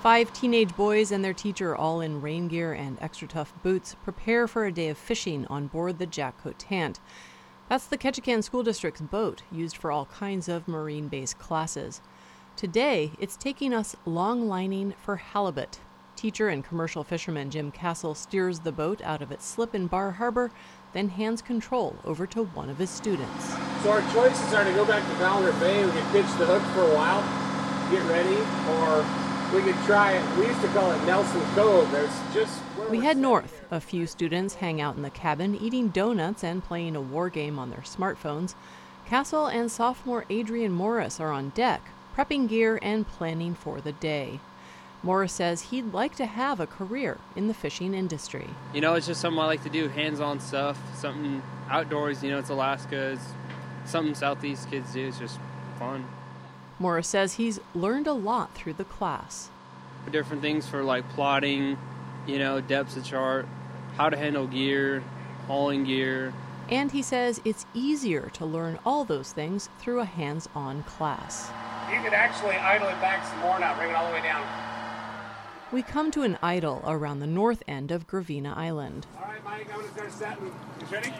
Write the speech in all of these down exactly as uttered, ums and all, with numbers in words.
Five teenage boys and their teacher, all in rain gear and extra tough boots, prepare for a day of fishing on board the Jack Cotant. That's the Ketchikan School District's boat, used for all kinds of marine-based classes. Today, it's taking us long lining for halibut. Teacher and commercial fisherman Jim Castle steers the boat out of its slip in Bar Harbor, then hands control over to one of his students. So our choices are to go back to Valender Bay, we could pitch the hook for a while, get ready, or we could try it. We used to call it Nelson Cove. There's just we head north. A few students hang out in the cabin, eating donuts and playing a war game on their smartphones. Castle and sophomore Adrian Morris are on deck, prepping gear and planning for the day. Morris says he'd like to have a career in the fishing industry. You know, it's just something I like to do, hands-on stuff, something outdoors. You know, it's Alaska, it's something Southeast kids do. It's just fun. Morris says he's learned a lot through the class. Different things for like plotting, you know, depths of chart, how to handle gear, hauling gear. And he says it's easier to learn all those things through a hands-on class. You could actually idle it back some more now, bring it all the way down. We come to an idol around the north end of Gravina Island. All right, Mike, I'm going to start setting. You ready?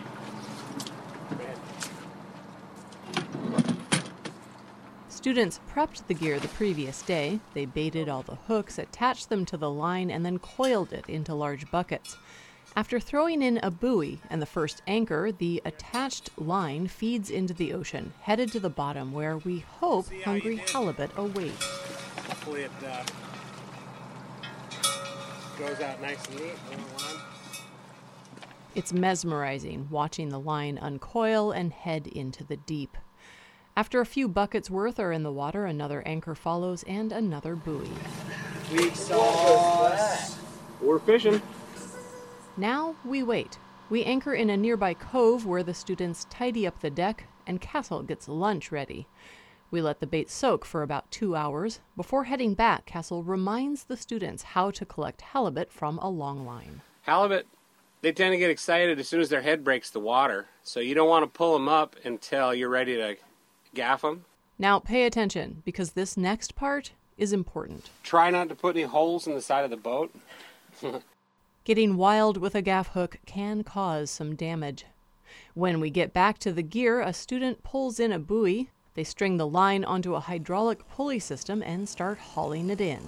Students prepped the gear the previous day. They baited all the hooks, attached them to the line, and then coiled it into large buckets. After throwing in a buoy and the first anchor, the attached line feeds into the ocean, headed to the bottom where we hope hungry halibut await. Hopefully it uh, goes out nice and neat. It's mesmerizing watching the line uncoil and head into the deep. After a few buckets worth are in the water, another anchor follows and another buoy. Weak sauce. We're fishing. Now we wait. We anchor in a nearby cove where the students tidy up the deck and Castle gets lunch ready. We let the bait soak for about two hours. Before heading back, Castle reminds the students how to collect halibut from a long line. Halibut, they tend to get excited as soon as their head breaks the water. So you don't want to pull them up until you're ready to gaff them. Now pay attention, because this next part is important. Try not to put any holes in the side of the boat. Getting wild with a gaff hook can cause some damage. When we get back to the gear, a student pulls in a buoy. They string the line onto a hydraulic pulley system and start hauling it in.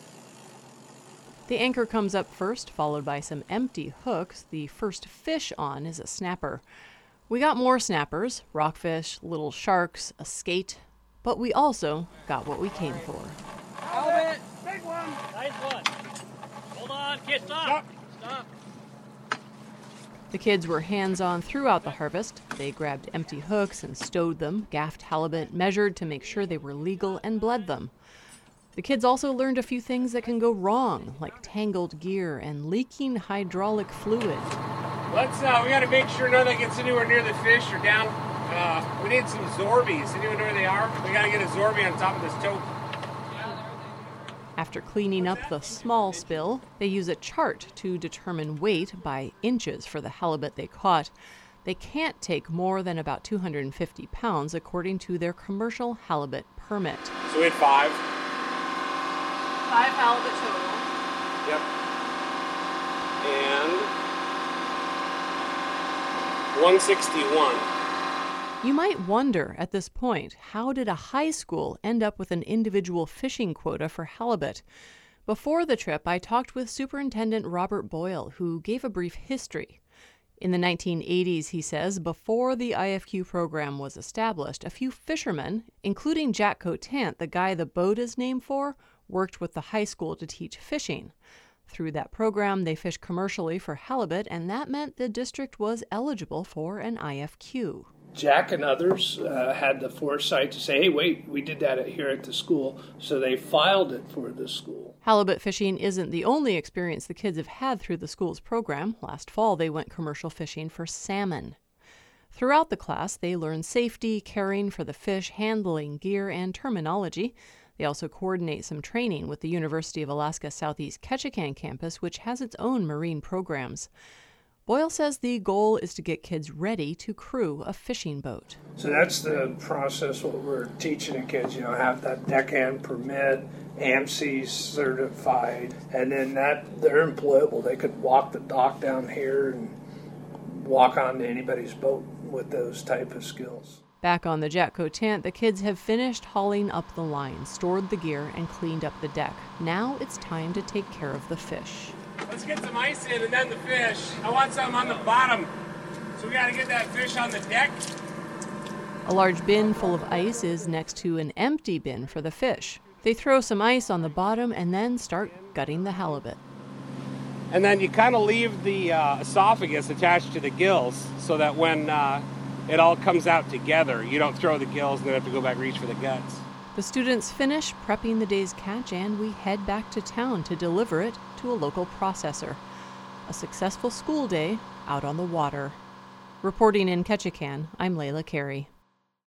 The anchor comes up first, followed by some empty hooks. The first fish on is a snapper. We got more snappers, rockfish, little sharks, a skate, but we also got what we came for. Halibut! Big one! Nice one. Hold on, kid, stop! Stop! The kids were hands-on throughout the harvest. They grabbed empty hooks and stowed them, gaffed halibut, measured to make sure they were legal, and bled them. The kids also learned a few things that can go wrong, like tangled gear and leaking hydraulic fluid. Let's, uh, we gotta make sure none of that gets anywhere near the fish or down. Uh, we need some Zorbies. Anyone know where they are? We gotta get a Zorbie on top of this tote. After cleaning up the small spill, they use a chart to determine weight by inches for the halibut they caught. They can't take more than about two hundred fifty pounds according to their commercial halibut permit. So we had five. Five halibut total. Yep. And one sixty-one. You might wonder at this point, how did a high school end up with an individual fishing quota for halibut? Before the trip, I talked with Superintendent Robert Boyle, who gave a brief history. In the nineteen eighties, he says, before the I F Q program was established, a few fishermen, including Jack Cotant, the guy the boat is named for, worked with the high school to teach fishing. Through that program, they fished commercially for halibut, and that meant the district was eligible for an I F Q. Jack and others uh, had the foresight to say, hey, wait, we did that here at the school, so they filed it for the school. Halibut fishing isn't the only experience the kids have had through the school's program. Last fall, they went commercial fishing for salmon. Throughout the class, they learn safety, caring for the fish, handling gear, and terminology. They also coordinate some training with the University of Alaska Southeast Ketchikan campus, which has its own marine programs. Boyle says the goal is to get kids ready to crew a fishing boat. So that's the process, what we're teaching the kids, you know, have that deckhand permit, AMSI certified, and then that they're employable. They could walk the dock down here and walk onto anybody's boat with those type of skills. Back on the Jatco Tant, the kids have finished hauling up the line, stored the gear, and cleaned up the deck. Now it's time to take care of the fish. Let's get some ice in and then the fish. I want some on the bottom. So we got to get that fish on the deck. A large bin full of ice is next to an empty bin for the fish. They throw some ice on the bottom and then start gutting the halibut. And then you kind of leave the uh, esophagus attached to the gills so that when uh, it all comes out together, you don't throw the gills and then have to go back and reach for the guts. The students finish prepping the day's catch and we head back to town to deliver it to a local processor. A successful school day out on the water. Reporting in Ketchikan, I'm Layla Carey.